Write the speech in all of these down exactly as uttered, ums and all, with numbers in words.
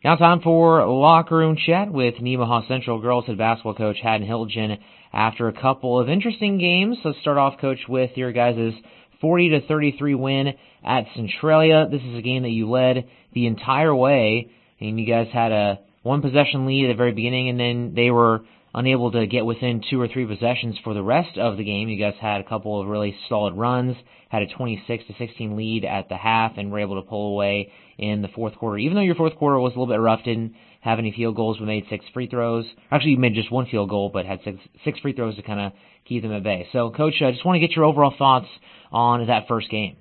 Now time for Locker Room Chat with Nemaha Central girls head basketball coach Haddon Hilton after a couple of interesting games. Let's start off, Coach, with your guys' forty to thirty-three win at Centralia. This is a game that you led the entire way, and you guys had a one-possession lead at the very beginning, and then they were unable to get within two or three possessions for the rest of the game. You guys had a couple of really solid runs, had a twenty-six to sixteen lead at the half, and were able to pull away in the fourth quarter. Even though your fourth quarter was a little bit rough, didn't have any field goals, but made six free throws. Actually, you made just one field goal, but had six, six free throws to kind of keep them at bay. So, Coach, I just want to get your overall thoughts on that first game.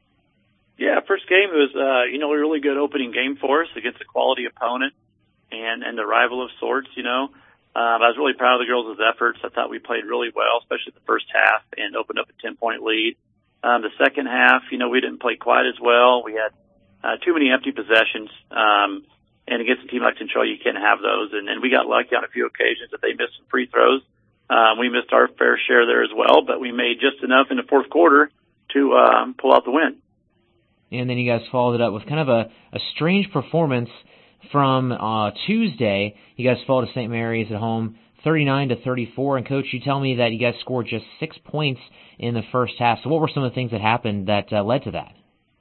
Yeah, first game was, uh, you know, a really good opening game for us against a quality opponent and, and a rival of sorts, you know. Um, I was really proud of the girls' efforts. I thought we played really well, especially the first half, and opened up a ten-point lead. Um, the second half, you know, we didn't play quite as well. We had uh, too many empty possessions, um, and against a team like Centralia, you can't have those. And, and we got lucky on a few occasions that they missed some free throws. Um, we missed our fair share there as well, but we made just enough in the fourth quarter to um, pull out the win. And then you guys followed it up with kind of a, a strange performance from uh, Tuesday. You guys fell to Saint Mary's at home, thirty-nine to thirty-four. And, Coach, you tell me that you guys scored just six points in the first half. So what were some of the things that happened that uh, led to that?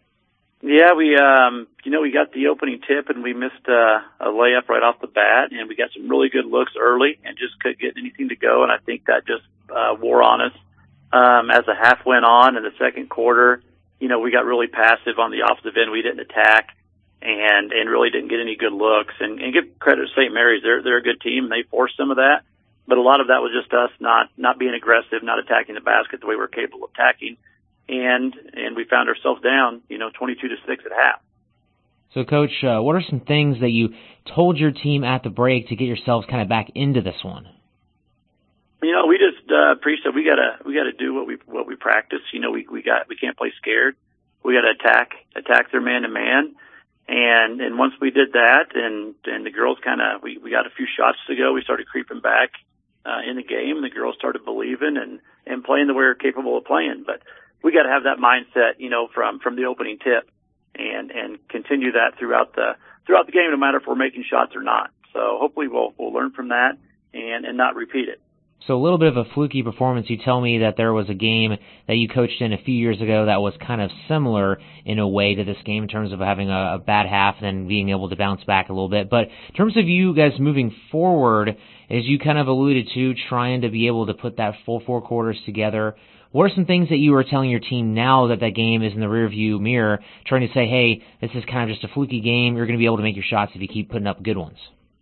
Yeah, we, um, you know, we got the opening tip and we missed uh, a layup right off the bat, and we got some really good looks early and just couldn't get anything to go, and I think that just uh, wore on us. Um, as the half went on in the second quarter, you know, we got really passive on the offensive end. We didn't attack and and really didn't get any good looks. And, and give credit to Saint Mary's. They're, they're a good team, and they forced some of that. But a lot of that was just us not, not being aggressive, not attacking the basket the way we're capable of attacking. And and we found ourselves down, you know, twenty-two to six at half. So, Coach, uh, what are some things that you told your team at the break to get yourselves kind of back into this one? You know, we just uh, preached that we gotta we gotta do what we what we practice. You know, we we got we can't play scared. We gotta attack attack their man to man. And and once we did that, and and the girls kind of we we got a few shots to go, we started creeping back uh, in the game. The girls started believing and and playing the way we're capable of playing. But we got to have that mindset, you know, from, from the opening tip, and, and continue that throughout the throughout the game, no matter if we're making shots or not. So hopefully we'll we'll learn from that and, and not repeat it. So a little bit of a fluky performance. You tell me that there was a game that you coached in a few years ago that was kind of similar in a way to this game in terms of having a, a bad half and then being able to bounce back a little bit. But in terms of you guys moving forward, as you kind of alluded to, trying to be able to put that full four quarters together, what are some things that you are telling your team now that that game is in the rearview mirror, trying to say, hey, this is kind of just a fluky game, you're going to be able to make your shots if you keep putting up good ones?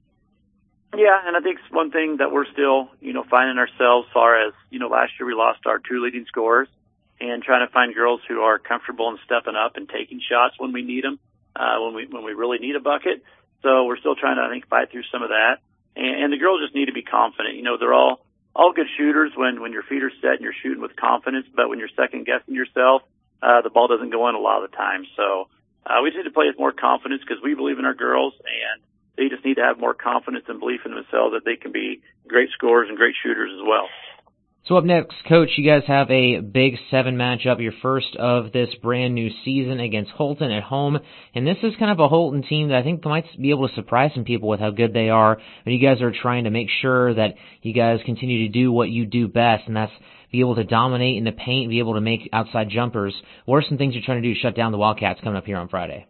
Yeah, and I think it's one thing that we're still, you know, finding ourselves as far as, you know, last year we lost our two leading scorers, and trying to find girls who are comfortable in stepping up and taking shots when we need them, uh, when we when we really need a bucket. So we're still trying to, I think, fight through some of that. And, and the girls just need to be confident. You know, they're all all good shooters when, when your feet are set and you're shooting with confidence, but when you're second-guessing yourself, uh, the ball doesn't go in a lot of the time. So uh, we just need to play with more confidence because we believe in our girls, and they just need to have more confidence and belief in themselves that they can be great scorers and great shooters as well. So up next, Coach, you guys have a Big Seven matchup, your first of this brand new season against Holton at home. And this is kind of a Holton team that I think might be able to surprise some people with how good they are. But you guys are trying to make sure that you guys continue to do what you do best, and that's be able to dominate in the paint, be able to make outside jumpers. What are some things you're trying to do to shut down the Wildcats coming up here on Friday?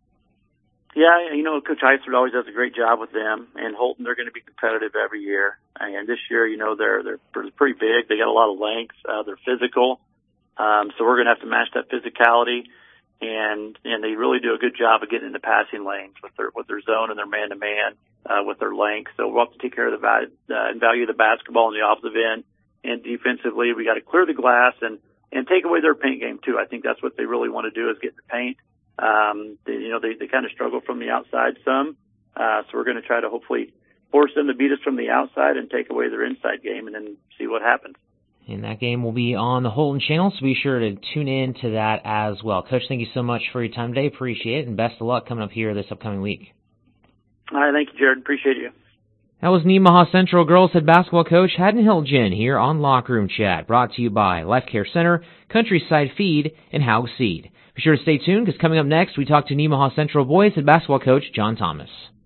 Yeah, you know, Coach Heisler always does a great job with them, and Holton, they're going to be competitive every year. And this year, you know, they're they're pretty big. They got a lot of length. Uh, they're physical, um, so we're going to have to match that physicality. And and they really do a good job of getting in the passing lanes with their with their zone and their man to man with their length. So we'll have to take care of the value, uh, value of the basketball on the offensive end, and defensively, we got to clear the glass and and take away their paint game too. I think that's what they really want to do, is get in the paint. Um, they, you know, they, they kind of struggle from the outside some. Uh, so we're going to try to hopefully force them to beat us from the outside and take away their inside game, and then see what happens. And that game will be on the Holton channel, so be sure to tune in to that as well. Coach, thank you so much for your time today. Appreciate it, and best of luck coming up here this upcoming week. All right, thank you, Jared. Appreciate you. That was Nemaha Central girls head basketball coach Haddon Hilton here on Locker Room Chat, brought to you by Life Care Center, Countryside Feed, and Haug Seed. Be sure to stay tuned, because coming up next, we talk to Nemaha Central boys head basketball coach John Thomas.